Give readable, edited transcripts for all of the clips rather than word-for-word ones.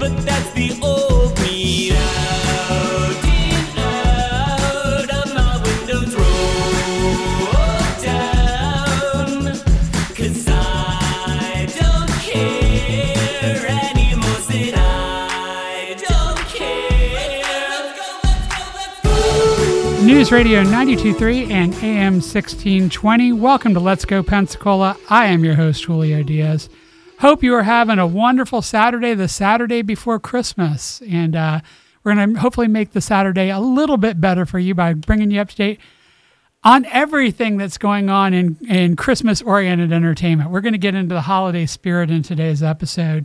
that's the old me. Out and out of my windows roll down, 'cause I don't care anymore, said I don't care. Let's go. News Radio 92.3 and AM 1620. Welcome to Let's Go Pensacola. I am your host, Julio Diaz. Hope you are having a wonderful Saturday, the Saturday before Christmas. And we're going to hopefully make the Saturday a little bit better for you by bringing you up to date on everything that's going on in Christmas-oriented entertainment. We're going to get into the holiday spirit in today's episode.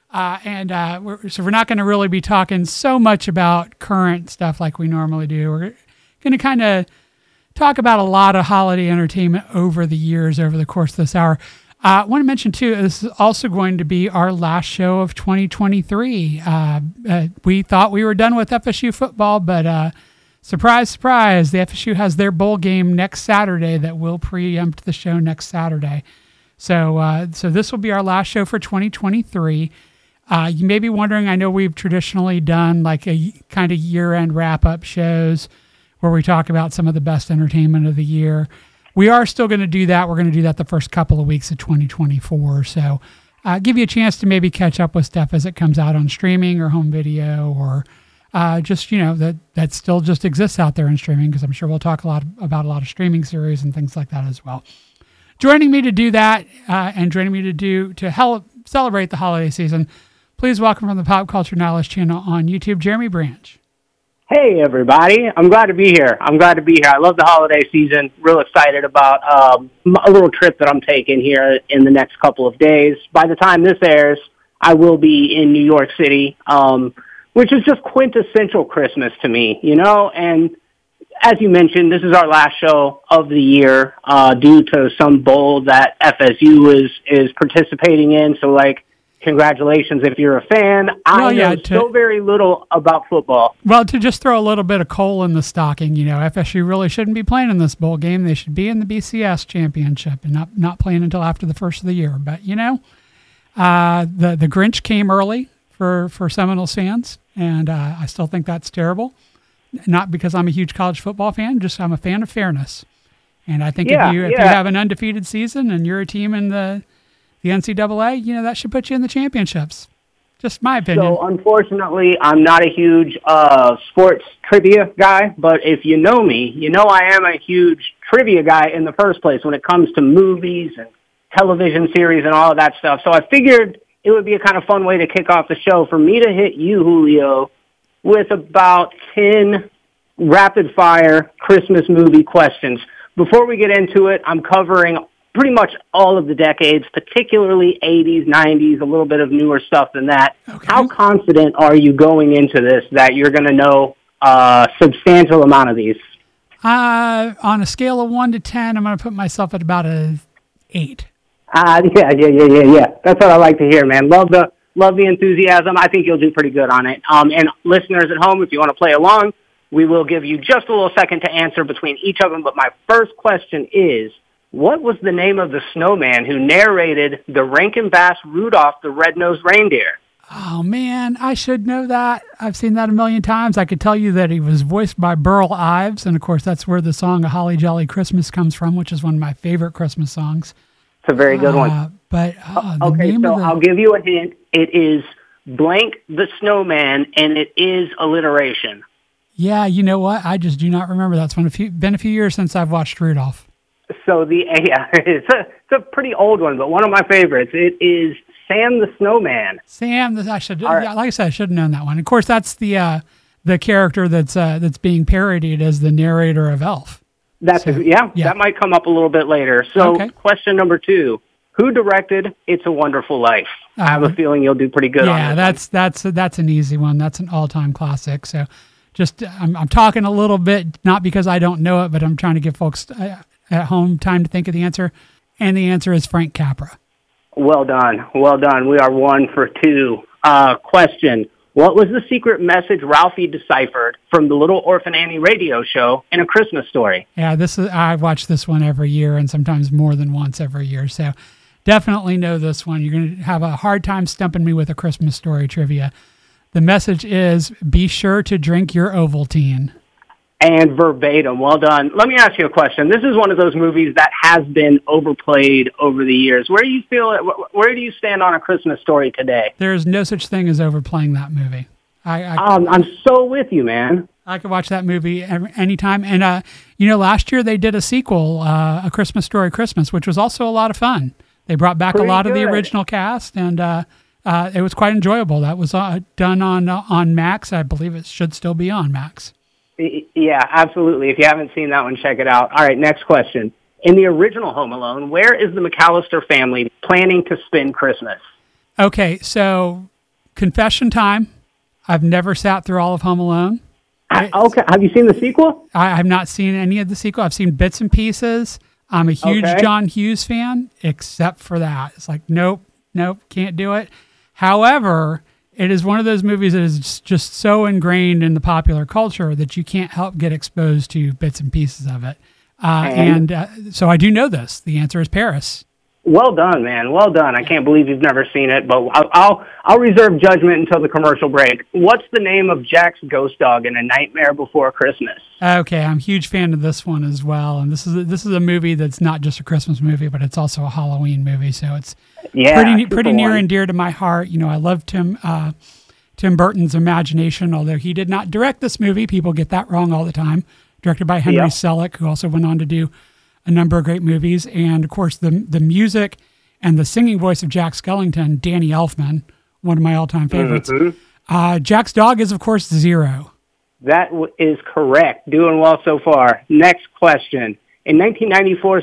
So we're not going to really be talking so much about current stuff like we normally do. We're going to kind of talk about a lot of holiday entertainment over the years, over the course of this hour. I want to mention, too, this is also going to be our last show of 2023. We thought we were done with FSU football, but surprise, surprise, the FSU has their bowl game next Saturday that will preempt the show next Saturday. So this will be our last show for 2023. You may be wondering, I know we've traditionally done like a kind of year-end wrap-up shows where we talk about some of the best entertainment of the year. We are still going to do that. We're going to do that the first couple of weeks of 2024. So give you a chance to maybe catch up with stuff as it comes out on streaming or home video or just, that still just exists out there in streaming, because I'm sure we'll talk about a lot of streaming series and things like that as well. Joining me to do that and joining me to help celebrate the holiday season, please welcome from the Pop Culture Knowledge channel on YouTube, Jeremy Branch. Hey, everybody. I'm glad to be here. I love the holiday season. Real excited about a little trip that I'm taking here in the next couple of days. By the time this airs, I will be in New York City, which is just quintessential Christmas to me, And as you mentioned, this is our last show of the year due to some bowl that FSU is participating in. So, congratulations if you're a fan. I know so very little about football. Well, to just throw a little bit of coal in the stocking, FSU really shouldn't be playing in this bowl game. They should be in the BCS championship and not playing until after the first of the year. But, the Grinch came early for Seminoles fans, and I still think that's terrible. Not because I'm a huge college football fan, just I'm a fan of fairness. And I think if you have an undefeated season and you're a team in the NCAA, that should put you in the championships. Just my opinion. So, unfortunately, I'm not a huge sports trivia guy, but if you know me, I am a huge trivia guy in the first place when it comes to movies and television series and all of that stuff. So I figured it would be a kind of fun way to kick off the show for me to hit you, Julio, with about 10 rapid-fire Christmas movie questions. Before we get into it, I'm covering pretty much all of the decades, particularly 80s, 90s, a little bit of newer stuff than that. Okay. How confident are you going into this that you're going to know a substantial amount of these? On a scale of 1 to 10, I'm going to put myself at about a 8. Yeah. That's what I like to hear, man. Love the enthusiasm. I think you'll do pretty good on it. And listeners at home, if you want to play along, we will give you just a little second to answer between each of them. But my first question is, what was the name of the snowman who narrated the Rankin Bass Rudolph the Red-Nosed Reindeer? Oh, man, I should know that. I've seen that a million times. I could tell you that he was voiced by Burl Ives, and, of course, that's where the song A Holly Jolly Christmas comes from, which is one of my favorite Christmas songs. It's a very good one. But I'll give you a hint. It is blank the snowman, and it is alliteration. Yeah, you know what? I just do not remember that. It's been a few years since I've watched Rudolph. So it's a pretty old one, but one of my favorites. It is Sam the Snowman. Like I said, I should have known that one. Of course, that's the character that's being parodied as the narrator of Elf. That might come up a little bit later. So, Question number 2: who directed It's a Wonderful Life? I have a feeling you'll do pretty good on this. Yeah, that's an easy one. That's an all-time classic. So, just I'm talking a little bit, not because I don't know it, but I'm trying to give folks at home time to think of the answer, and the answer is Frank Capra. Well done. We are 1 for 2. Question: what was the secret message Ralphie deciphered from the Little Orphan Annie radio show in A Christmas Story? Yeah, I watch this one every year, and sometimes more than once every year. So definitely know this one. You're going to have a hard time stumping me with A Christmas Story trivia. The message is, be sure to drink your Ovaltine. And verbatim. Well done. Let me ask you a question. This is one of those movies that has been overplayed over the years. Where do you stand on A Christmas Story today? There's no such thing as overplaying that movie. I'm so with you, man. I could watch that movie anytime. And, last year they did a sequel, A Christmas Story Christmas, which was also a lot of fun. They brought back a lot of the original cast, and it was quite enjoyable. That was done on Max. I believe it should still be on Max. Yeah, absolutely. If you haven't seen that one, check it out. All right, next question. In the original Home Alone, where is the McAllister family planning to spend Christmas? Okay, so confession time. I've never sat through all of Home Alone. Okay, have you seen the sequel? I have not seen any of the sequel. I've seen bits and pieces. I'm a huge John Hughes fan, except for that. It's like, nope, can't do it. However, it is one of those movies that is just so ingrained in the popular culture that you can't help get exposed to bits and pieces of it. So I do know this. The answer is Paris. Well done, man. Well done. I can't believe you've never seen it, but I'll reserve judgment until the commercial break. What's the name of Jack's ghost dog in A Nightmare Before Christmas? Okay, I'm a huge fan of this one as well. And this is a movie that's not just a Christmas movie, but it's also a Halloween movie. So it's pretty near and dear to my heart. I love Tim Burton's imagination, although he did not direct this movie. People get that wrong all the time. Directed by Henry Selick, who also went on to do a number of great movies. And, of course, the music and the singing voice of Jack Skellington, Danny Elfman, one of my all-time favorites. Mm-hmm. Jack's dog is, of course, Zero. That is correct. Doing well so far. Next question. In 1994's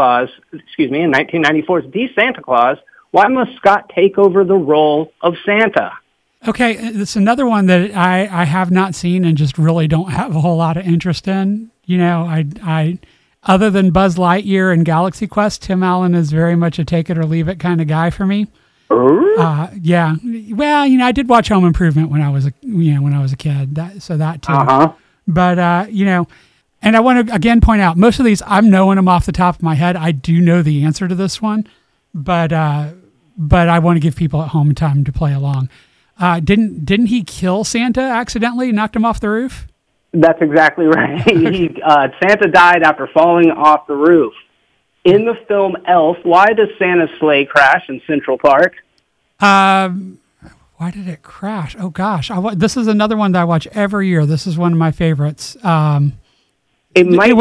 The Santa Claus, why must Scott take over the role of Santa? Okay, it's another one that I have not seen and just really don't have a whole lot of interest in. I other than Buzz Lightyear and Galaxy Quest, Tim Allen is very much a take it or leave it kind of guy for me. Yeah. Well, I did watch Home Improvement when I was a kid. That too. Uh-huh. But and I want to again point out most of these I'm knowing them off the top of my head. I do know the answer to this one, but I want to give people at home time to play along. Didn't he kill Santa accidentally? Knocked him off the roof? That's exactly right. Santa died after falling off the roof. In the film Elf, why does Santa's sleigh crash in Central Park? Why did it crash? Oh gosh, this is another one that I watch every year. This is one of my favorites. It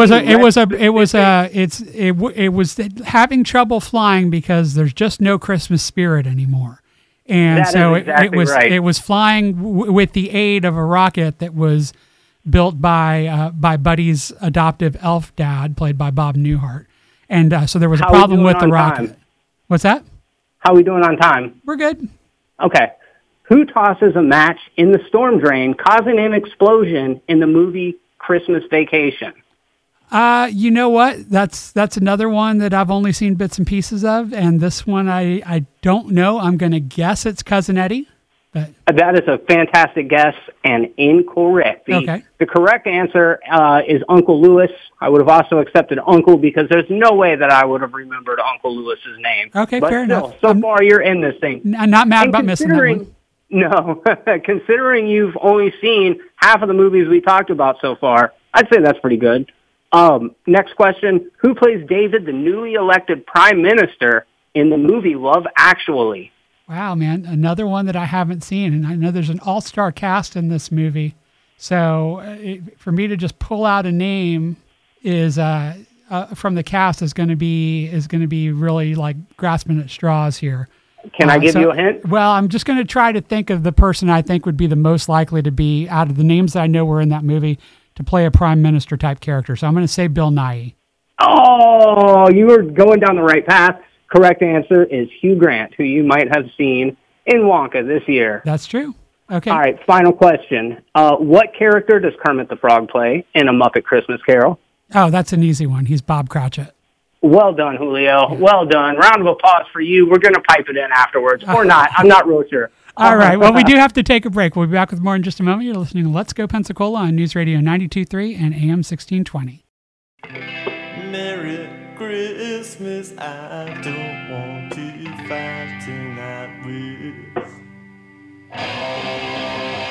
was having trouble flying because there's just no Christmas spirit anymore. And it was flying with the aid of a rocket that was built by Buddy's adoptive elf dad, played by Bob Newhart. And so there was a problem with the rocket. Time? What's that? How are we doing on time? We're good. Okay. Who tosses a match in the storm drain, causing an explosion in the movie Christmas Vacation? You know what? That's another one that I've only seen bits and pieces of, and this one I don't know. I'm going to guess it's Cousin Eddie. But that is a fantastic guess and incorrect. The correct answer is Uncle Lewis. I would have also accepted Uncle because there's no way that I would have remembered Uncle Lewis's name. Okay, but fair enough. So far, you're in this thing. I'm not mad about missing that one. No, considering you've only seen half of the movies we talked about so far, I'd say that's pretty good. Next question. Who plays David, the newly elected prime minister in the movie Love Actually? Wow, man. Another one that I haven't seen. And I know there's an all-star cast in this movie. So for me to just pull out a name is from the cast is going to be really like grasping at straws here. Can I give you a hint? Well, I'm just going to try to think of the person I think would be the most likely to be out of the names that I know were in that movie to play a prime minister type character. So I'm going to say Bill Nighy. Oh, you were going down the right path. Correct answer is Hugh Grant, who you might have seen in Wonka this year. That's true. Okay. All right, final question. What character does Kermit the Frog play in A Muppet Christmas Carol? Oh, that's an easy one. He's Bob Cratchit. Well done, Julio. Yeah. Well done. Round of applause for you. We're going to pipe it in afterwards. Or not. I'm not real sure. All right. Well, we do have to take a break. We'll be back with more in just a moment. You're listening to Let's Go Pensacola on News Radio 92.3 and AM 1620. Merry Christmas, I don't want to fight tonight with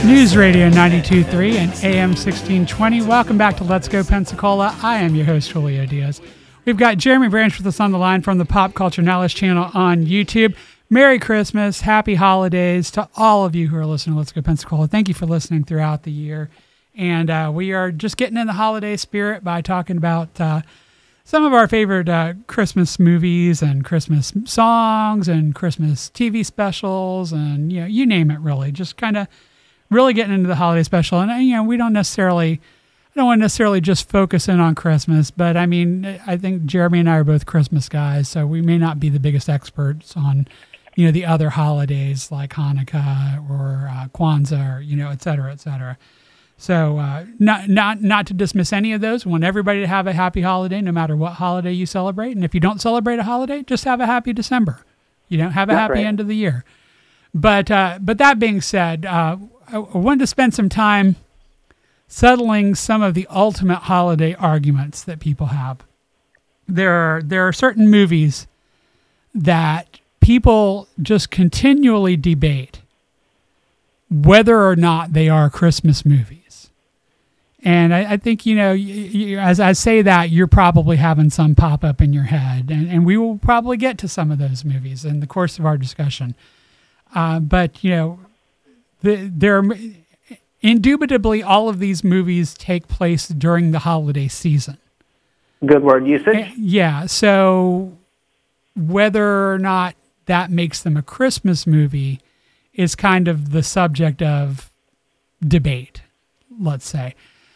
News Radio 92.3 and AM 1620. Welcome back to Let's Go Pensacola. I am your host, Julio Diaz. We've got Jeremy Branch with us on the line from the Pop Culture Knowledge channel on YouTube. Merry Christmas, happy holidays to all of you who are listening to Let's Go Pensacola. Thank you for listening throughout the year. And we are just getting in the holiday spirit by talking about some of our favorite Christmas movies and Christmas songs and Christmas TV specials and, you name it, really. Just kind of really getting into the holiday special. And, we don't want to necessarily just focus in on Christmas, but I mean, I think Jeremy and I are both Christmas guys, so we may not be the biggest experts on, the other holidays like Hanukkah or Kwanzaa or, et cetera, et cetera. So not to dismiss any of those. We want everybody to have a happy holiday, no matter what holiday you celebrate. And if you don't celebrate a holiday, just have a happy December. Have a That's happy right. end of the year. But that being said, I wanted to spend some time settling some of the ultimate holiday arguments that people have. There are certain movies that people just continually debate whether or not they are Christmas movies. And I think, as I say that, you're probably having some pop up in your head. And we will probably get to some of those movies in the course of our discussion. But there are indubitably all of these movies take place during the holiday season. Good word usage. Yeah. So whether or not that makes them a Christmas movie is kind of the subject of debate, let's say.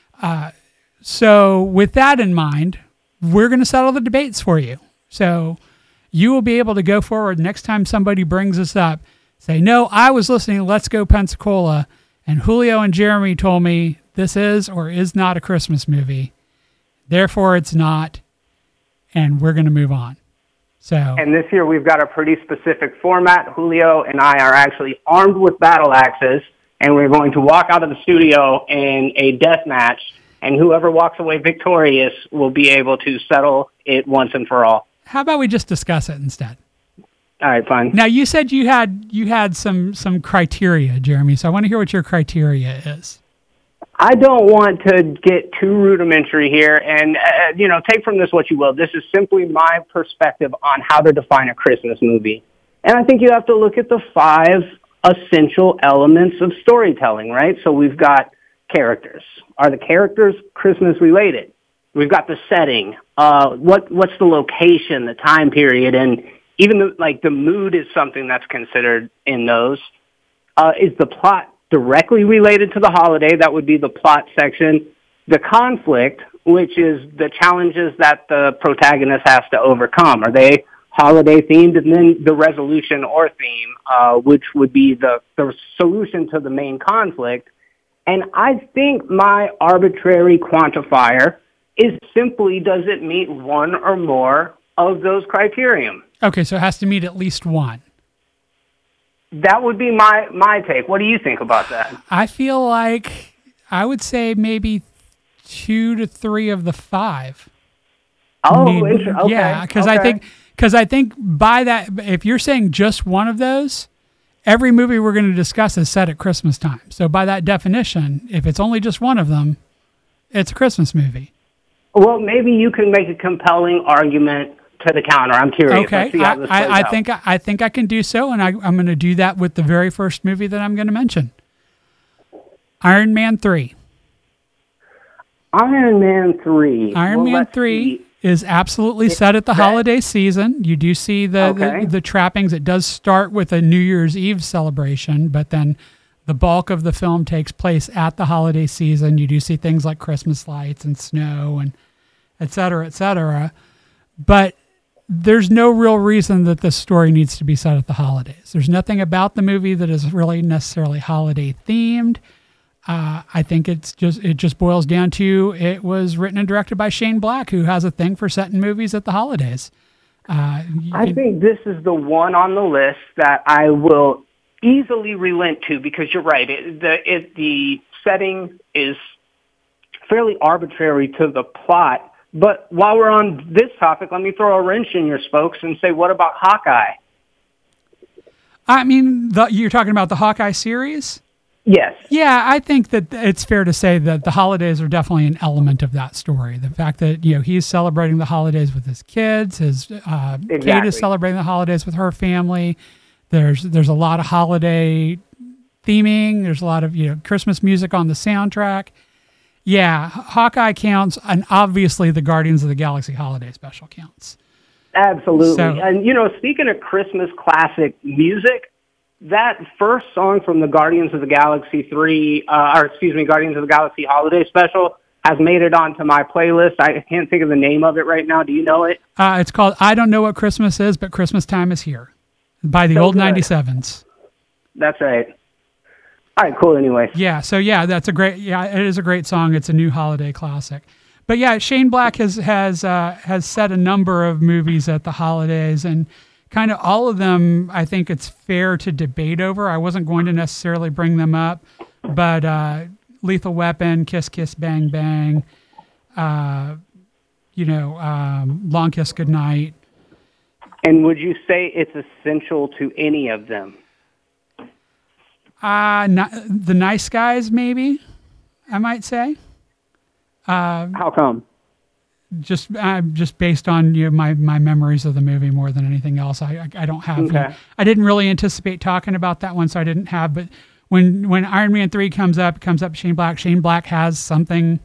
So with that in mind, we're going to settle the debates for you. So you will be able to go forward next time somebody brings us up. Say, no, I was listening to Let's Go Pensacola, and Julio and Jeremy told me this is or is not a Christmas movie. Therefore, it's not, and we're going to move on. So, And this year we've got a pretty specific format. Julio and I are actually armed with battle axes, and we're going to walk out of the studio in a death match, and whoever walks away victorious will be able to settle it once and for all. how about we just discuss it instead? All right, fine. Now, you said you had some criteria, Jeremy, so I want to hear what your criteria is. I don't want to get too rudimentary here, and, take from this what you will. This is simply my perspective on how to define a Christmas movie. And I think you have to look at the 5 essential elements of storytelling, right? So we've got characters. Are the characters Christmas related? We've got the setting. What's the location, the time period, and even the mood is something that's considered in those. Is the plot directly related to the holiday? That would be the plot section. The conflict, which is the challenges that the protagonist has to overcome. Are they holiday themed? And then the resolution or theme, which would be the solution to the main conflict. And I think my arbitrary quantifier is simply, does it meet one or more of those criterion? Okay, so it has to meet at least one. That would be my take. What do you think about that? I feel like I would say maybe 2 to 3 of the 5. Oh, interesting. Okay. Yeah, because okay. I think by that, if you're saying just one of those, every movie we're going to discuss is set at Christmas time. So by that definition, if it's only just one of them, it's a Christmas movie. Well, maybe you can make a compelling argument to the counter. I'm curious. Okay, Let's see how this plays out. I think I can do so, and I'm going to do that with the very first movie that I'm going to mention. Iron Man 3. Iron Man 3. Iron Man 3 is absolutely set at the holiday season. You do see the trappings. It does start with a New Year's Eve celebration, but then the bulk of the film takes place at the holiday season. You do see things like Christmas lights and snow and et cetera, et cetera. But there's no real reason that this story needs to be set at the holidays. There's nothing about the movie that is really necessarily holiday themed. I think it just boils down to it was written and directed by Shane Black, who has a thing for setting movies at the holidays. I think this is the one on the list that I will easily relent to, because you're right. The setting is fairly arbitrary to the plot. But while we're on this topic, let me throw a wrench in your spokes and say, what about Hawkeye? I mean, you're talking about the Hawkeye series? Yes. Yeah, I think that it's fair to say that the holidays are definitely an element of that story. The fact that, he's celebrating the holidays with his kids, Kate is celebrating the holidays with her family. There's a lot of holiday theming. There's a lot of, Christmas music on the soundtrack. Yeah, Hawkeye counts, and obviously the Guardians of the Galaxy holiday special counts. Absolutely. So, and, speaking of Christmas classic music, that first song from the Guardians of the Galaxy Guardians of the Galaxy holiday special has made it onto my playlist. I can't think of the name of it right now. Do you know it? It's called I Don't Know What Christmas Is, but Christmas Time Is Here by the old 97s. That's right. All right, cool anyway. Yeah, so it is a great song. It's a new holiday classic. But yeah, Shane Black has set a number of movies at the holidays, and kind of all of them I think it's fair to debate over. I wasn't going to necessarily bring them up, but Lethal Weapon, Kiss Kiss Bang Bang, Long Kiss Goodnight. And would you say it's essential to any of them? The Nice Guys, maybe, I might say. How come? Just based on my memories of the movie more than anything else. I don't have. Okay. I didn't really anticipate talking about that one, so I didn't have. But when Iron Man 3 comes up Shane Black. Shane Black has something.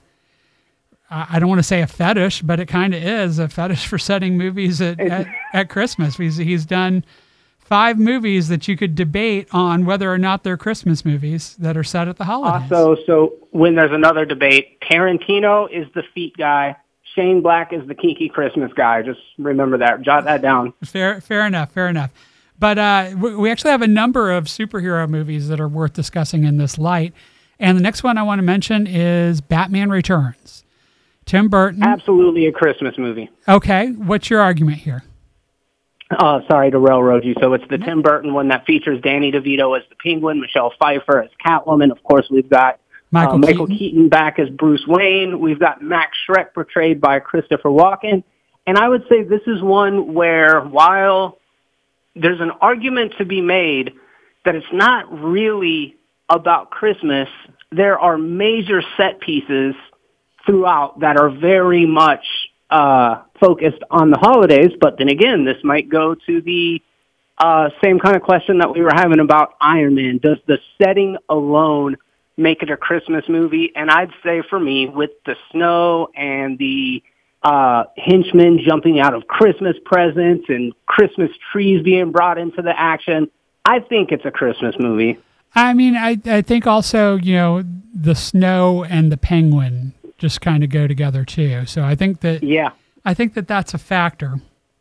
I don't want to say a fetish, but it kind of is a fetish for setting movies at Christmas. He's done 5 movies that you could debate on whether or not they're Christmas movies that are set at the holidays. So when there's another debate, Tarantino is the feet guy. Shane Black is the kinky Christmas guy. Just remember that. Jot that down. Fair enough. But we actually have a number of superhero movies that are worth discussing in this light. And the next one I want to mention is Batman Returns. Tim Burton. Absolutely a Christmas movie. Okay. What's your argument here? Sorry to railroad you. So it's the Tim Burton one that features Danny DeVito as the Penguin, Michelle Pfeiffer as Catwoman. Of course, we've got Michael Keaton back as Bruce Wayne. We've got Max Schreck portrayed by Christopher Walken. And I would say this is one where, while there's an argument to be made that it's not really about Christmas, there are major set pieces throughout that are very much focused on the holidays. But then again, this might go to the same kind of question that we were having about Iron Man. Does the setting alone make it a Christmas movie? And I'd say for me, with the snow and the henchmen jumping out of Christmas presents and Christmas trees being brought into the action, I think it's a Christmas movie. I mean, I think also, the snow and the penguin just kind of go together too. So I think that that's a factor.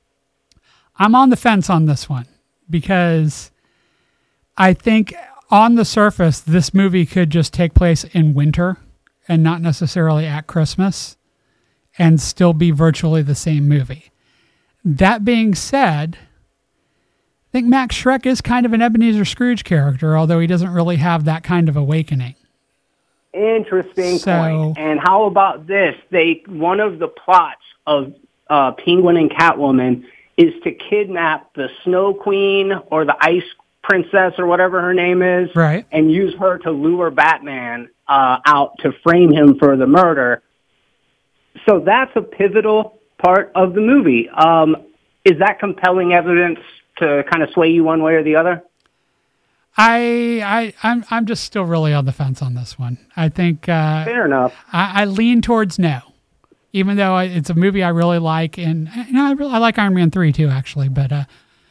I'm on the fence on this one because I think on the surface, this movie could just take place in winter and not necessarily at Christmas and still be virtually the same movie. That being said, I think Max Schreck is kind of an Ebenezer Scrooge character, although he doesn't really have that kind of awakening. Interesting point. And how about this? One of the plots of Penguin and Catwoman is to kidnap the Snow Queen or the Ice Princess or whatever her name is, right, and use her to lure Batman out to frame him for the murder. So that's a pivotal part of the movie. Is that compelling evidence to kind of sway you one way or the other? I'm just still really on the fence on this one. I think fair enough. I lean towards no, even though it's a movie I really like, and I like Iron Man 3 too, actually. But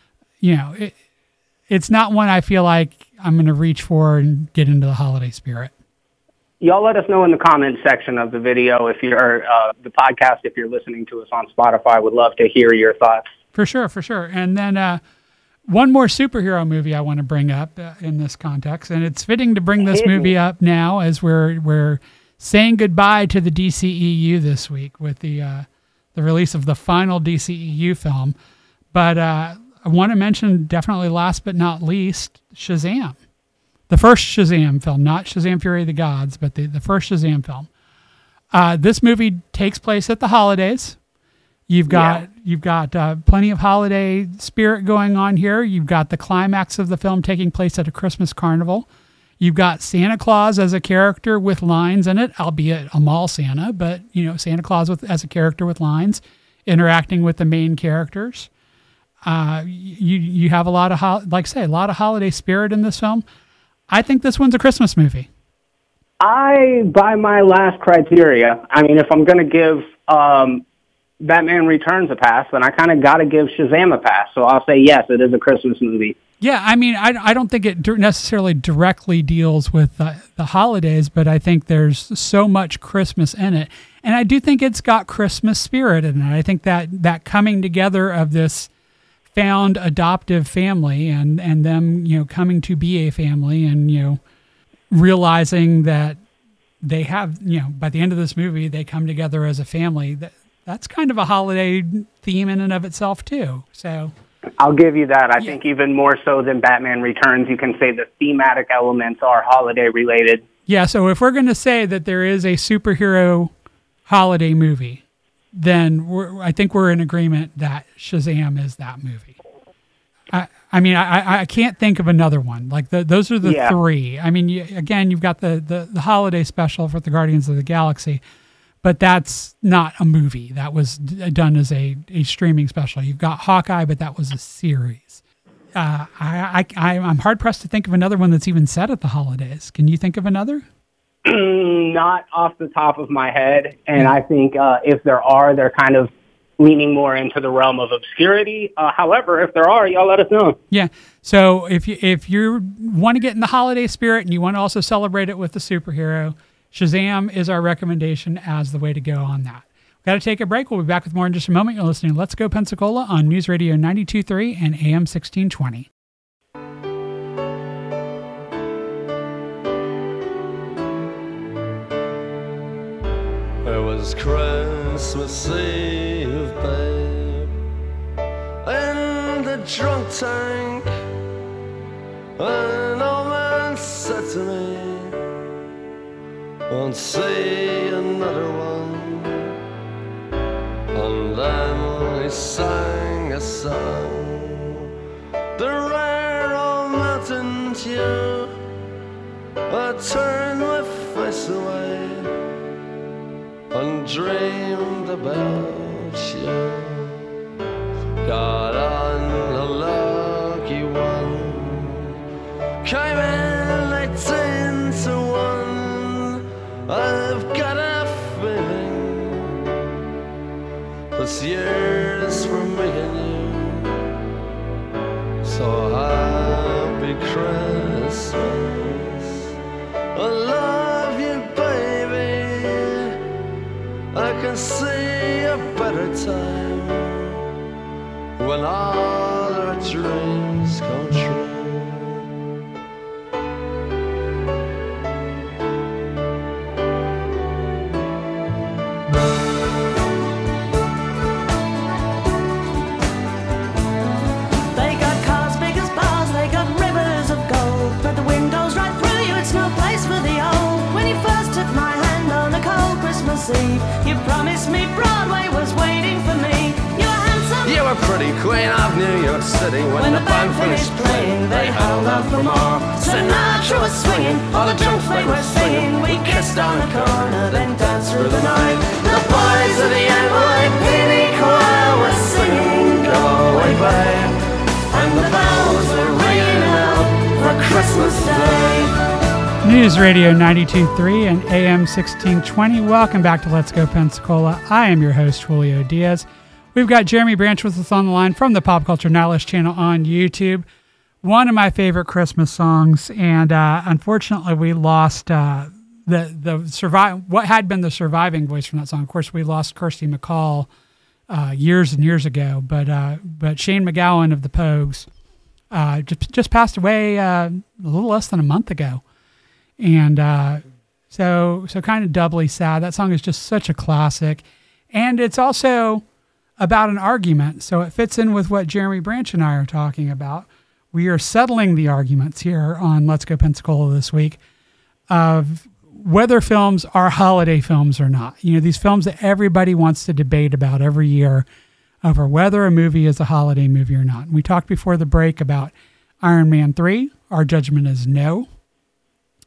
it's not one I feel like I'm going to reach for and get into the holiday spirit. Y'all let us know in the comment section of the video if you're the podcast. If you're listening to us on Spotify, would love to hear your thoughts. For sure. And then one more superhero movie I want to bring up in this context, and it's fitting to bring this movie up now as we're saying goodbye to the DCEU this week with the release of the final DCEU film. But I want to mention, definitely last but not least, Shazam. The first Shazam film, not Shazam Fury of the Gods, but the first Shazam film. This movie takes place at the holidays. You've got plenty of holiday spirit going on here. You've got the climax of the film taking place at a Christmas carnival. You've got Santa Claus as a character with lines in it, albeit a mall Santa, but Santa Claus as a character with lines, interacting with the main characters. You have a lot of a lot of holiday spirit in this film. I think this one's a Christmas movie. By my last criteria, I mean, if I'm going to give Batman Returns a pass, then I kind of got to give Shazam a pass. So I'll say yes, it is a Christmas movie. Yeah, I mean, I don't think it necessarily directly deals with the holidays, but I think there's so much Christmas in it. And I do think it's got Christmas spirit in it. I think that coming together of this found adoptive family and them, coming to be a family and, realizing that they have, by the end of this movie, they come together as a family. That's kind of a holiday theme in and of itself, too. So I'll give you that. I think even more so than Batman Returns, you can say the thematic elements are holiday related. Yeah, so if we're going to say that there is a superhero holiday movie, then I think we're in agreement that Shazam is that movie. I can't think of another one. Like those are the three. I mean, you've got the holiday special for the Guardians of the Galaxy, but that's not a movie. That was done as a streaming special. You've got Hawkeye, but that was a series. I'm hard pressed to think of another one that's even set at the holidays. Can you think of another? Not off the top of my head. And I think if there are, they're kind of leaning more into the realm of obscurity. However, if there are, y'all let us know. Yeah. So if you want to get in the holiday spirit and you want to also celebrate it with the superhero, Shazam is our recommendation as the way to go on that. We've got to take a break. We'll be back with more in just a moment. You're listening to Let's Go Pensacola on News Radio 92.3 and AM 1620. It was Christmas Eve, babe, in the drunk tank. An old man said to me, won't see another one. And then he sang a song, the rare old mountain dew. I turned my face away and dreamed about you. Got on a lucky one, came in 18 to 1. I've got a feeling this year's for me and you. So happy Christmas, I love you, baby. I can see a better time when all our dreams come true. They got cars big as bars, they got rivers of gold, but the windows right through you, it's no place for the old. When you first took my hand on a cold Christmas Eve, you promised me Broadway was waiting for me. You were handsome, You were pretty queen of New York City. When the band finished playing, they held out for more. Sinatra was swinging, all the drunks they were singing. We kissed on the corner, then danced through the night. The boys of the NYPD choir were singing, go away, babe. And the bells were ringing out for Christmas Day. News Radio 92.3 and AM 1620. Welcome back to Let's Go Pensacola. I am your host, Julio Diaz. We've got Jeremy Branch with us on the line from the Pop Culture Knowledge channel on YouTube. One of my favorite Christmas songs, and unfortunately we lost what had been the surviving voice from that song. Of course, we lost Kirsty MacColl years and years ago, but Shane MacGowan of the Pogues just passed away a little less than a month ago. And so kind of doubly sad. That song is just such a classic. And it's also about an argument. So it fits in with what Jeremy Branch and I are talking about. We are settling the arguments here on Let's Go Pensacola this week of whether films are holiday films or not. You know, these films that everybody wants to debate about every year over whether a movie is a holiday movie or not. And we talked before the break about Iron Man 3. Our judgment is no.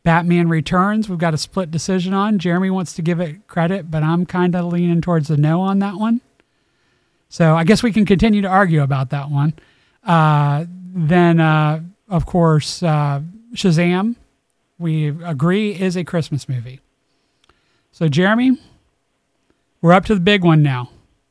Batman Returns, we've got a split decision on. Jeremy wants to give it credit, but I'm kind of leaning towards the no on that one. So I guess we can continue to argue about that one. Then, of course, Shazam, we agree, is a Christmas movie. So, Jeremy, we're up to the big one now.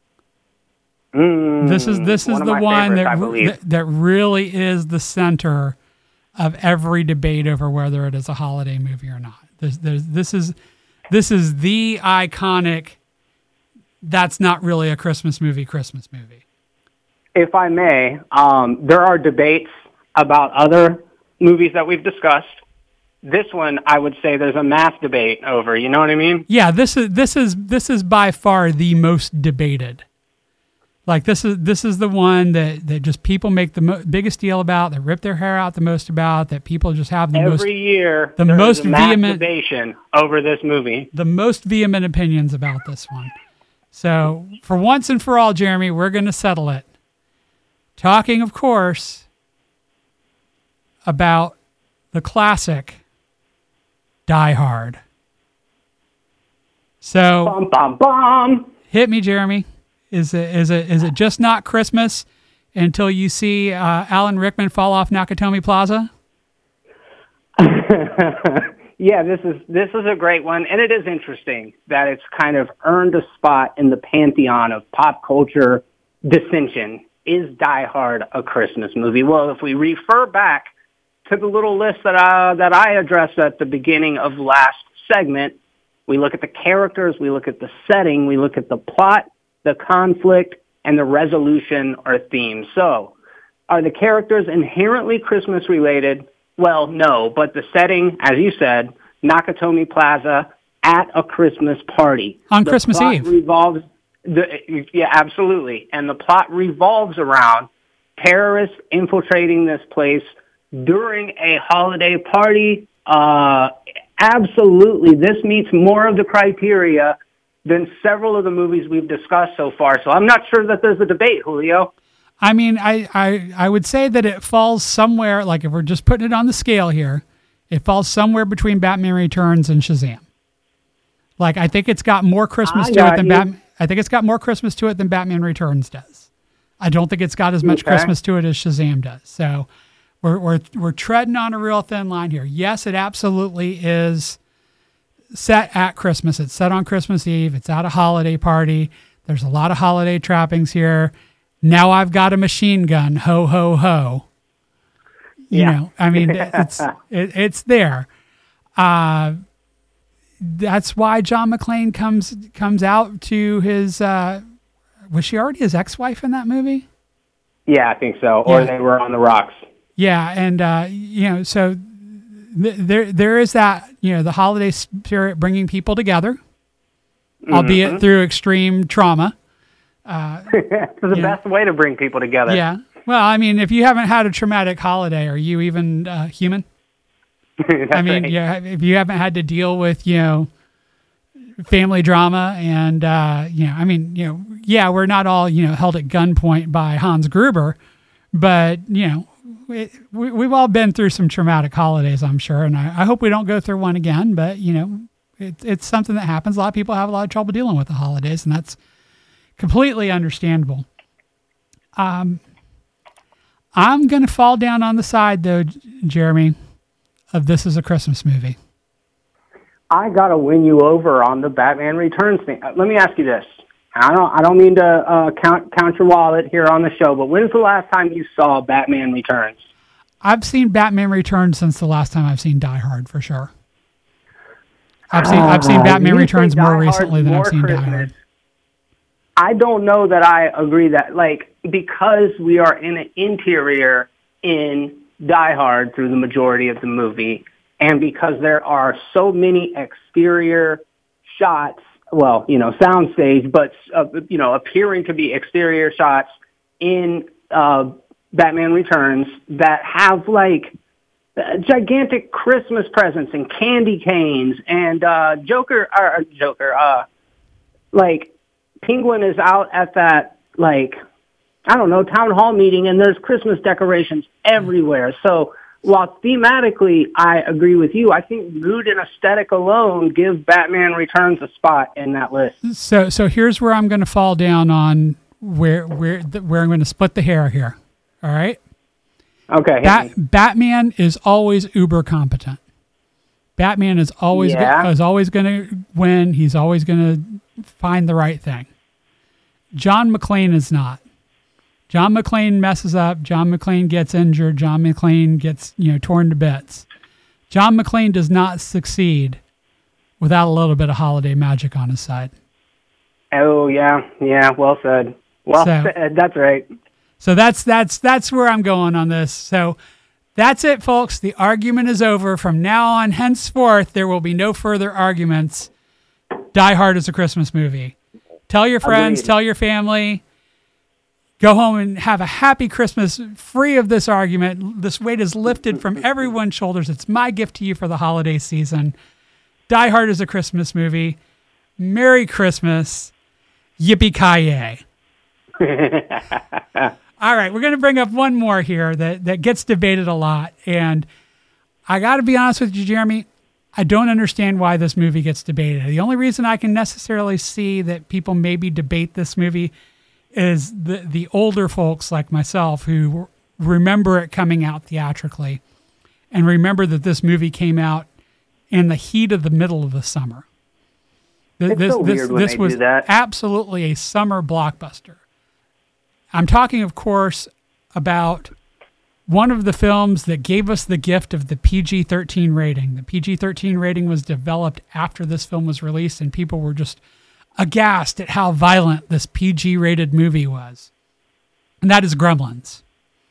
This is the one that really is the center of every debate over whether it is a holiday movie or not. This is the iconic. That's not really a Christmas movie. If I may, there are debates about other movies that we've discussed. This one, I would say, there's a mass debate over. You know what I mean? Yeah, this is by far the most debated. Like this is the one that just people make the biggest deal about, that rip their hair out the most about, that people just have every year the most vehement debate over this movie. The most vehement opinions about this one. So for once and for all, Jeremy, we're going to settle it. Talking, of course, about the classic Die Hard. So bum, bum, bum. Hit me, Jeremy. Is it just not Christmas until you see Alan Rickman fall off Nakatomi Plaza? Yeah, this is a great one, and it is interesting that it's kind of earned a spot in the pantheon of pop culture dissension. Is Die Hard a Christmas movie? Well, if we refer back to the little list that I addressed at the beginning of last segment, we look at the characters, we look at the setting, we look at the plot, the conflict, and the resolution or theme. So, are the characters inherently Christmas related? Well, no, but the setting, as you said, Nakatomi Plaza at a Christmas party. On Christmas Eve. Yeah, absolutely. And the plot revolves around terrorists infiltrating this place during a holiday party. Absolutely. This meets more of the criteria than several of the movies we've discussed so far. So I'm not sure that there's a debate, Julio. I mean, I would say that it falls somewhere, like if we're just putting it on the scale here, it falls somewhere between Batman Returns and Shazam. Like, I think it's got more Christmas to it than Batman. I think it's got more Christmas to it than Batman Returns does. I don't think it's got as much Christmas to it as Shazam does. So we're treading on a real thin line here. Yes, it absolutely is set at Christmas. It's set on Christmas Eve. It's at a holiday party. There's a lot of holiday trappings here. Now I've got a machine gun. Ho, ho, ho. You know, I mean, it's there. That's why John McClane comes out to his, was she already his ex-wife in that movie? Yeah, I think so. Or they were on the rocks. Yeah. And, you know, so there is that, you know, the holiday spirit bringing people together, albeit through extreme trauma. It's the best way to bring people together. Yeah. Well, I mean, if you haven't had a traumatic holiday, are you even human? I mean, right. Yeah, if you haven't had to deal with, you know, family drama and, you know, I mean, you know, yeah, we're not all, you know, held at gunpoint by Hans Gruber, but, you know, we've all been through some traumatic holidays, I'm sure. And I hope we don't go through one again, but, you know, it's something that happens. A lot of people have a lot of trouble dealing with the holidays, and that's completely understandable. I'm going to fall down on the side, though, Jeremy, of this is a Christmas movie. I got to win you over on the Batman Returns thing. Let me ask you this. I don't mean to count your wallet here on the show, but when's the last time you saw Batman Returns? I've seen Batman Returns since the last time I've seen Die Hard, for sure. I've seen Batman Returns more recently than I've seen Die Hard. I don't know that I agree that, like, because we are in an interior in Die Hard through the majority of the movie, and because there are so many exterior shots, well, you know, soundstage, but, you know, appearing to be exterior shots in Batman Returns that have, like, gigantic Christmas presents and candy canes and like, Penguin is out at that, like, I don't know, town hall meeting, and there's Christmas decorations everywhere. So while thematically I agree with you, I think mood and aesthetic alone give Batman Returns a spot in that list. So here's where I'm going to fall down on where I'm going to split the hair here. All right. Okay. Batman is always uber competent. Batman is always going to win. He's always going to find the right thing. John McClane is not. John McClane messes up. John McClane gets injured. John McClane gets, torn to bits. John McClane does not succeed without a little bit of holiday magic on his side. Oh yeah, well said. Well said. That's right. So that's where I'm going on this. So that's it, folks. The argument is over. From now on, henceforth, there will be no further arguments. Die Hard is a Christmas movie. Tell your friends, Agreed. Tell your family. Go home and have a happy Christmas, free of this argument. This weight is lifted from everyone's shoulders. It's my gift to you for the holiday season. Die Hard is a Christmas movie. Merry Christmas. Yippee-ki-yay. All right, we're going to bring up one more here that gets debated a lot. And I got to be honest with you, Jeremy, I don't understand why this movie gets debated. The only reason I can necessarily see that people maybe debate this movie is the older folks like myself who remember it coming out theatrically and remember that this movie came out in the heat of the middle of the summer. It's so weird when this they was do that. Absolutely a summer blockbuster. I'm talking, of course, about one of the films that gave us the gift of the PG-13 rating. The PG-13 rating was developed after this film was released, and people were just aghast at how violent this PG-rated movie was. And that is Gremlins.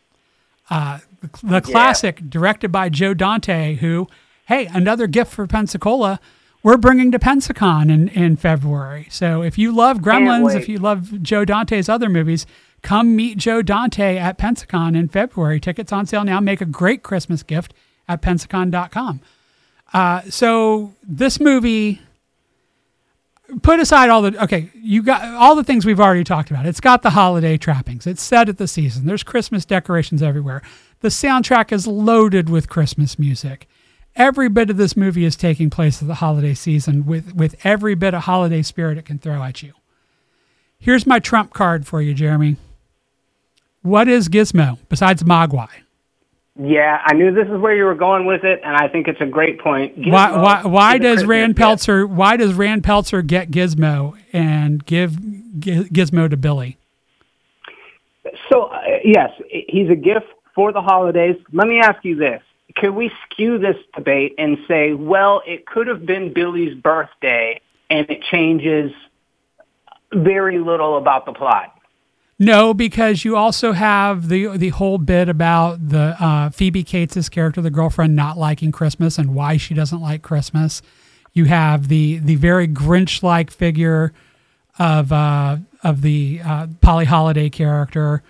The classic, directed by Joe Dante, who, hey, another gift for Pensacola, we're bringing to Pensacon in February. So if you love Gremlins, if you love Joe Dante's other movies, come meet Joe Dante at Pensacon in February. Tickets on sale now. Make a great Christmas gift at pensacon.com. So this movie, put aside you got all the things we've already talked about. It's got the holiday trappings. It's set at the season. There's Christmas decorations everywhere. The soundtrack is loaded with Christmas music. Every bit of this movie is taking place at the holiday season with every bit of holiday spirit it can throw at you. Here's my trump card for you, Jeremy. What is Gizmo besides Mogwai? Yeah, I knew this is where you were going with it, and I think it's a great point. Why does Rand Peltzer get Gizmo and give Gizmo to Billy? So, yes, he's a gift for the holidays. Let me ask you this. Could we skew this debate and say, well, it could have been Billy's birthday, and it changes very little about the plot? No, because you also have the whole bit about the Phoebe Cates' character, the girlfriend, not liking Christmas and why she doesn't like Christmas. You have the very Grinch-like figure of the Polly Holiday character.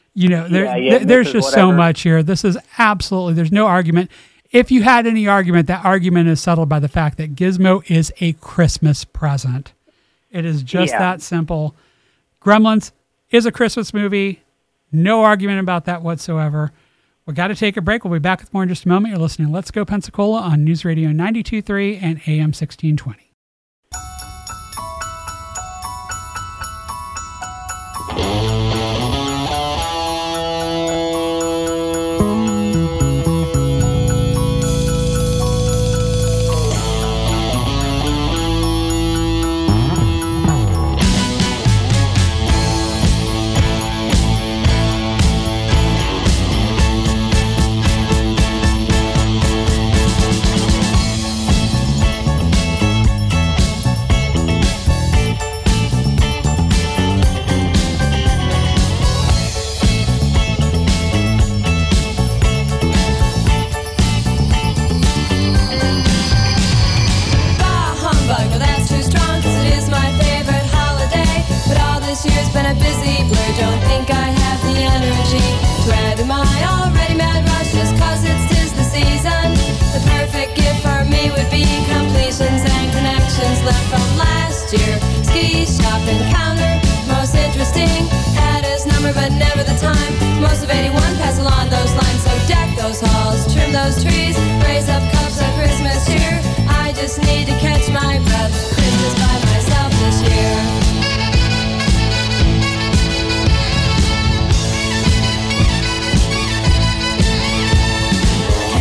There's just so much here. This is absolutely, there's no argument. If you had any argument, that argument is settled by the fact that Gizmo is a Christmas present. It is just that simple. Gremlins is a Christmas movie. No argument about that whatsoever. We've got to take a break. We'll be back with more in just a moment. You're listening to Let's Go Pensacola on News Radio 92.3 and AM 1620. But never the time. Most of 81 pass along those lines. So deck those halls, trim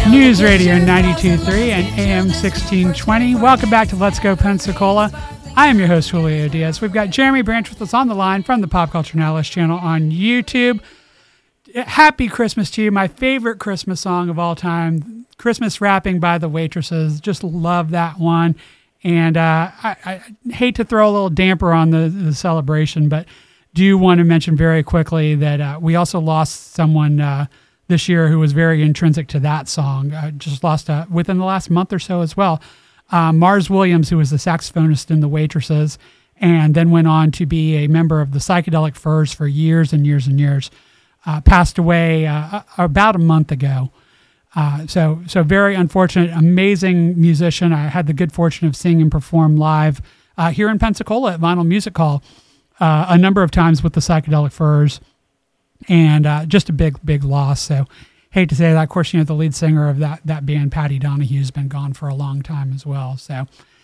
News Radio 92.3 and AM 1620. Welcome back to Let's Go Pensacola. I am your host, Julio Diaz. We've got Jeremy Branch with us on the line from the Pop Culture Now List channel on YouTube. Happy Christmas to you. My favorite Christmas song of all time, Christmas Wrapping by the Waitresses. Just love that one. And I hate to throw a little damper on the celebration, but do want to mention very quickly that we also lost someone this year who was very intrinsic to that song. Just lost within the last month or so as well. Mars Williams, who was the saxophonist in the Waitresses, and then went on to be a member of the Psychedelic Furs for years and years and years, passed away about a month ago. So very unfortunate, amazing musician. I had the good fortune of seeing him perform live here in Pensacola at Vinyl Music Hall a number of times with the Psychedelic Furs. And just a big loss. So hate to say that. Of course, the lead singer of that band, Patty Donahue, has been gone for a long time as well. So,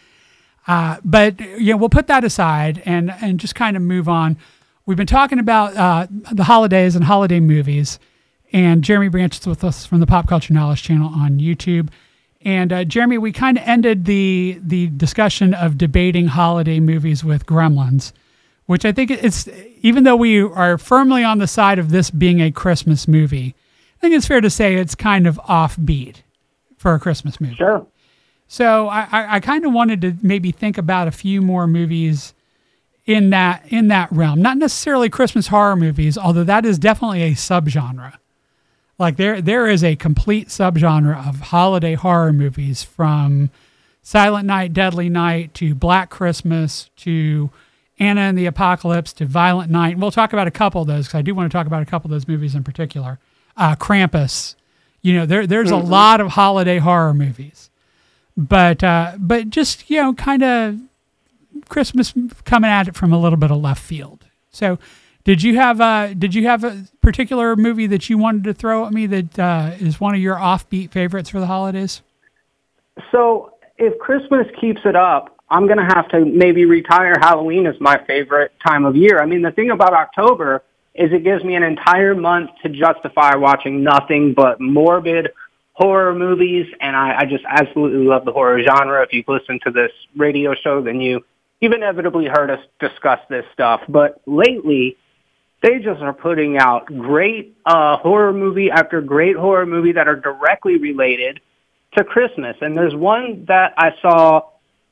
but we'll put that aside and just kind of move on. We've been talking about the holidays and holiday movies, and Jeremy Branch is with us from the Pop Culture Knowledge channel on YouTube. And Jeremy, we kind of ended the discussion of debating holiday movies with Gremlins, which I think it's, even though we are firmly on the side of this being a Christmas movie, I think it's fair to say it's kind of offbeat for a Christmas movie. Sure. So I kind of wanted to maybe think about a few more movies in that realm. Not necessarily Christmas horror movies, although that is definitely a subgenre. Like there is a complete subgenre of holiday horror movies, from Silent Night, Deadly Night to Black Christmas to Anna and the Apocalypse to Violent Night. We'll talk about a couple of those because I do want to talk about a couple of those movies in particular. Krampus. There's a lot of holiday horror movies, but just kind of Christmas coming at it from a little bit of left field. So, did you have a particular movie that you wanted to throw at me that is one of your offbeat favorites for the holidays? So, if Christmas keeps it up, I'm going to have to maybe retire Halloween as my favorite time of year. I mean, the thing about October is it gives me an entire month to justify watching nothing but morbid horror movies, and I just absolutely love the horror genre. If you've listened to this radio show, then you've inevitably heard us discuss this stuff. But lately, they just are putting out great horror movie after great horror movie that are directly related to Christmas. And there's one that I saw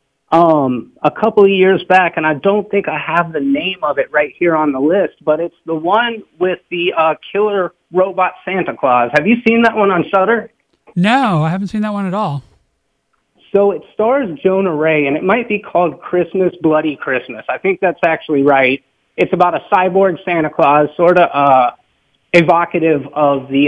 a couple of years back, and I don't think I have the name of it right here on the list, but it's the one with the killer robot Santa Claus. Have you seen that one on Shudder? No, I haven't seen that one at all. So it stars Jonah Ray, and it might be called Christmas, Bloody Christmas. I think that's actually right. It's about a cyborg Santa Claus, sort of evocative of the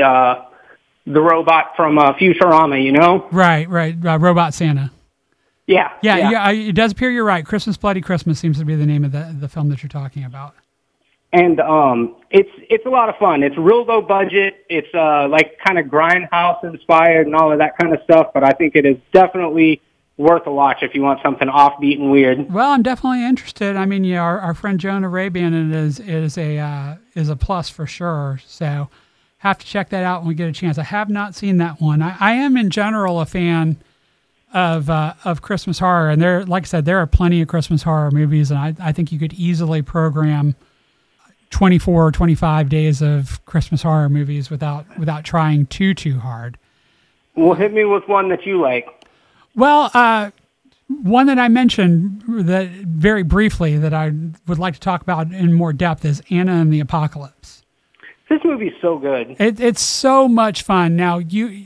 robot from Futurama, Right, Robot Santa. Yeah. It does appear you're right. Christmas, Bloody Christmas seems to be the name of the film that you're talking about. And it's a lot of fun. It's real low budget. It's like kind of Grindhouse inspired and all of that kind of stuff. But I think it is definitely worth a watch if you want something offbeat and weird. Well, I'm definitely interested. I mean, our friend Jonah Ray being in it is a plus for sure. So have to check that out when we get a chance. I have not seen that one. I am in general a fan of Christmas horror, and like I said, there are plenty of Christmas horror movies, and I think you could easily program 24 or 25 days of Christmas horror movies without trying too hard. Well, hit me with one that you like. Well, one that I mentioned that very briefly that I would like to talk about in more depth is Anna and the Apocalypse. This movie's so good. It's so much fun. Now,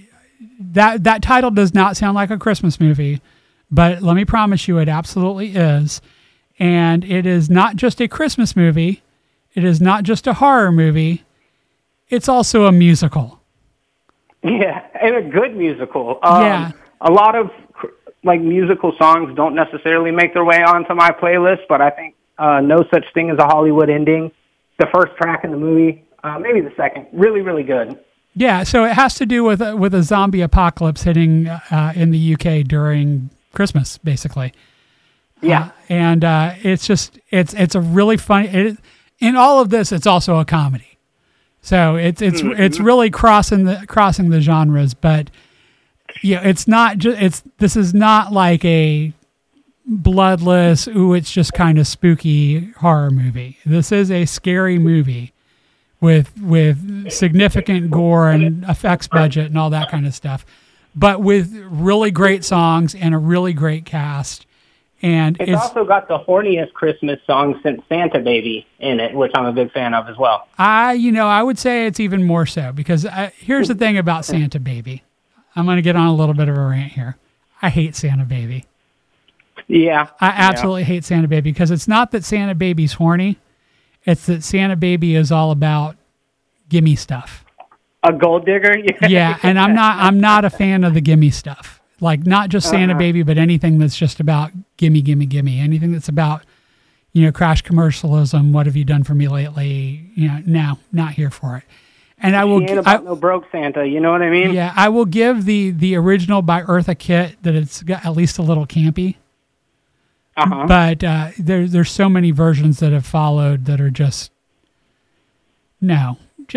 that title does not sound like a Christmas movie, but let me promise you it absolutely is. And it is not just a Christmas movie. It is not just a horror movie. It's also a musical. Yeah, and a good musical. Yeah. A lot of musical songs don't necessarily make their way onto my playlist, but I think No Such Thing as a Hollywood Ending, the first track in the movie, maybe the second, really, really good. Yeah, so it has to do with a zombie apocalypse hitting in the UK during Christmas, basically. Yeah, and it's a really funny. In all of this, it's also a comedy, so it's really crossing the genres. But Yeah, it's not just this is not like a bloodless, it's just kind of spooky horror movie. This is a scary movie with significant gore and effects budget and all that kind of stuff, but with really great songs and a really great cast. And it's also got the horniest Christmas song since Santa Baby in it, which I'm a big fan of as well. I would say it's even more so because here's the thing about Santa Baby. I'm going to get on a little bit of a rant here. I hate Santa Baby. Yeah. I absolutely hate Santa Baby because it's not that Santa Baby's horny. It's that Santa Baby is all about gimme stuff. A gold digger? Yeah, and I'm not a fan of the gimme stuff. Like not just Santa Baby, but anything that's just about gimme, gimme, gimme. Anything that's about, crash commercialism. What have you done for me lately? No, not here for it. And I will. She ain't about no broke Santa. You know what I mean? Yeah, I will give the original by Eartha Kitt that it's got at least a little campy. But there's so many versions that have followed that are just no.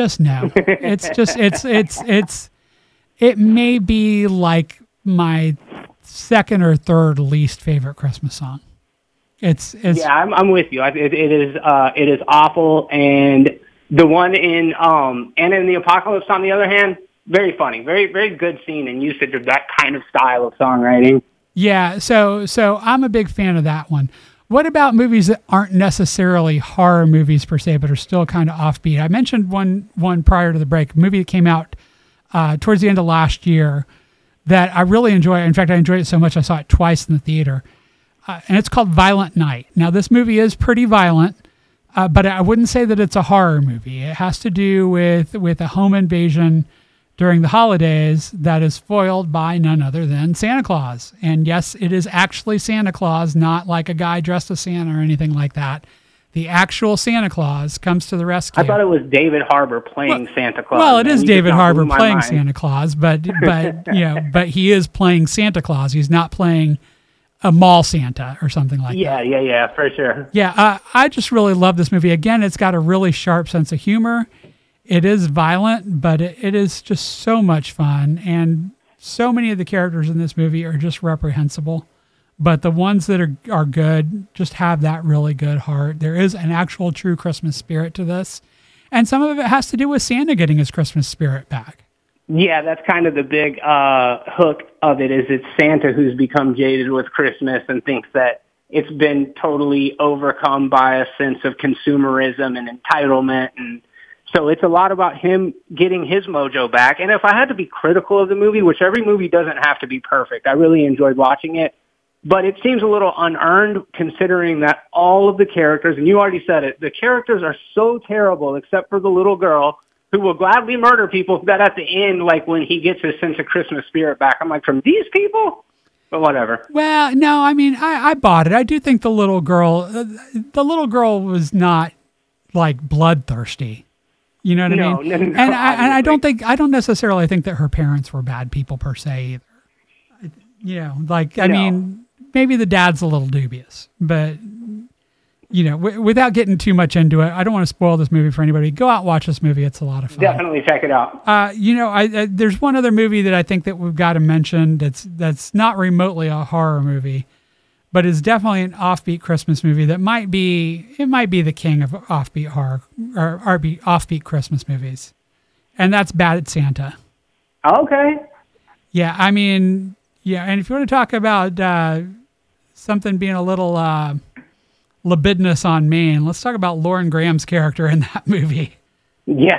It may be like my second or third least favorite Christmas song. It's yeah, I'm with you. It is awful. And the one in Anna and the Apocalypse, on the other hand, very funny, very very good scene and usage of that kind of style of songwriting. Yeah, so I'm a big fan of that one. What about movies that aren't necessarily horror movies per se, but are still kind of offbeat? I mentioned one prior to the break, a movie that came out towards the end of last year that I really enjoy. In fact, I enjoyed it so much I saw it twice in the theater, and it's called Violent Night. Now, this movie is pretty violent, but I wouldn't say that it's a horror movie. It has to do with a home invasion during the holidays that is foiled by none other than Santa Claus. And yes, it is actually Santa Claus, not like a guy dressed as Santa or anything like that. The actual Santa Claus comes to the rescue. I thought it was David Harbour playing Santa Claus. Well, it is David Harbour playing Santa Claus, but but he is playing Santa Claus. He's not playing a mall Santa or something like that. Yeah, for sure. Yeah, I just really love this movie. Again, it's got a really sharp sense of humor. It is violent, but it is just so much fun. And so many of the characters in this movie are just reprehensible. But the ones that are good just have that really good heart. There is an actual true Christmas spirit to this. And some of it has to do with Santa getting his Christmas spirit back. Yeah, that's kind of the big hook of it, is it's Santa who's become jaded with Christmas and thinks that it's been totally overcome by a sense of consumerism and entitlement. And so it's a lot about him getting his mojo back. And if I had to be critical of the movie, which every movie doesn't have to be perfect, I really enjoyed watching it. But it seems a little unearned considering that all of the characters, and you already said it, the characters are so terrible except for the little girl who will gladly murder people, that at the end, like when he gets his sense of Christmas spirit back, I'm like, from these people? But whatever. Well, no, I mean, I bought it. I do think the little girl was not like bloodthirsty. You know what I mean? No, and I don't necessarily think that her parents were bad people per se either. I mean, maybe the dad's a little dubious, but without getting too much into it, I don't want to spoil this movie for anybody. Go out and watch this movie. It's a lot of fun. Definitely check it out. There's one other movie that I think that we've got to mention that's not remotely a horror movie, but is definitely an offbeat Christmas movie that might be the king of offbeat horror or offbeat Christmas movies. And that's Bad Santa. Okay. Yeah, I mean, and if you want to talk about something being a little libidinous on Maine, let's talk about Lauren Graham's character in that movie. Yeah.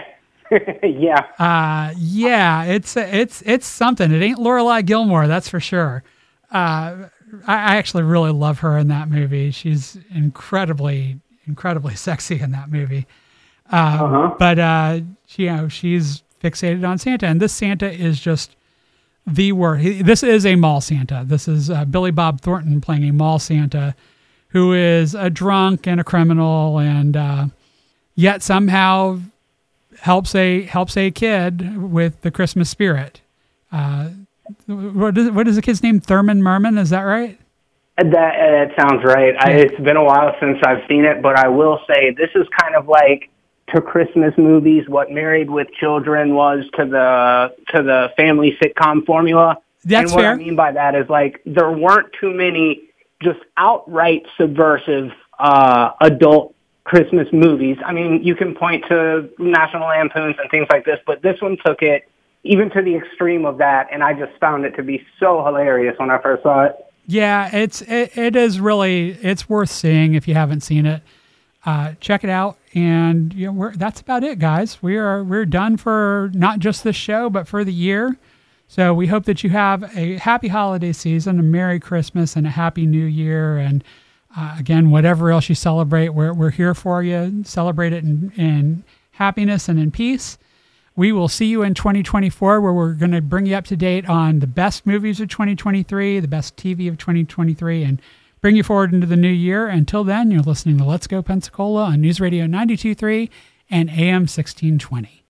It's something. It ain't Lorelai Gilmore, that's for sure. I actually really love her in that movie. She's incredibly sexy in that movie. But she's fixated on Santa, and this Santa is just the worst. This is a mall Santa. This is Billy Bob Thornton playing a mall Santa who is a drunk and a criminal, and yet somehow helps a kid with the Christmas spirit. What is the kid's name? Thurman Merman, is that right? That sounds right. It's been a while since I've seen it, but I will say this is kind of like to Christmas movies what Married with Children was to the family sitcom formula. That's and what fair. I mean by that is, like, there weren't too many just outright subversive adult Christmas movies. I mean, you can point to National Lampoons and things like this, but this one took it even to the extreme of that, and I just found it to be so hilarious when I first saw it. Yeah, it is really, it's worth seeing if you haven't seen it. Check it out, and that's about it, guys. We're done for not just this show, but for the year. So we hope that you have a happy holiday season, a Merry Christmas, and a Happy New Year. And again, whatever else you celebrate, we're here for you. Celebrate it in happiness and in peace. We will see you in 2024, where we're going to bring you up to date on the best movies of 2023, the best TV of 2023, and bring you forward into the new year. Until then, you're listening to Let's Go Pensacola on News Radio 92.3 and AM 1620.